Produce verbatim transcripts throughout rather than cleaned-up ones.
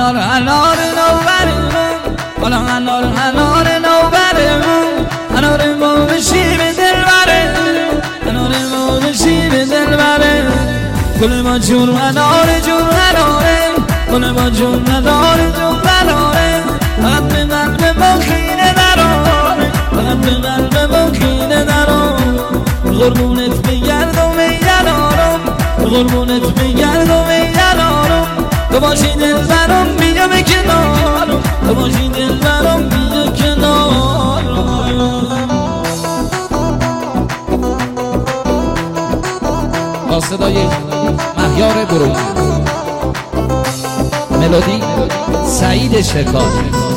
انار انار نوبرمون حالا انار انار نوبرمون انار ما بشی به دلبره انار ما بشی به دلبره گل ما جون انار جون اناره گل ما جون انار جون اناره فقط به قلب ما خینه دراره فقط به قلب ما خینه دراره قربونت بگردم ای یارم قربونت بگردم ای یارم تو باشی دلبرم بیا به کنارم تو باشی دلبرم بیا کنارم با صدای مهیار برون ملودی سعید شکار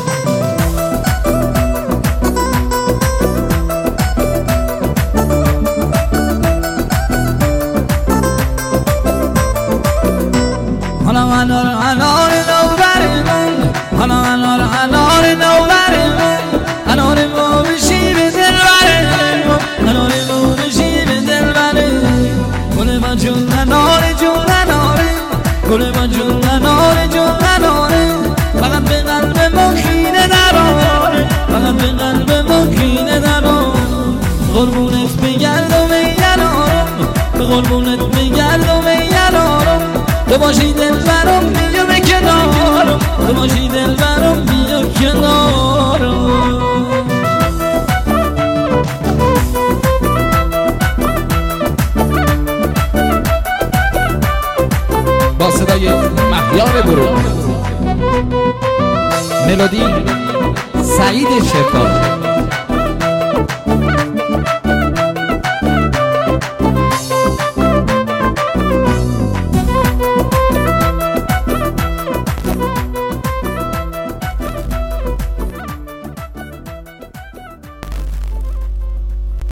انار انار نوبرمون حالا انار انار نوبرمون انار ما بشی به دلبره انار ما بشی به دلبره گل ما جون انار جون اناره گل ما جون انار جون اناره فقط به قلب ما خینه دراره فقط به قلب ما خینه دراره قربونت بگردم ای یارم به قربونت بگردم ای یارم تو باشی دلبرم بیا به کنارم تو باشی دلبرم بیا کنارم با صدای مهیار برون ملودی سعید شکار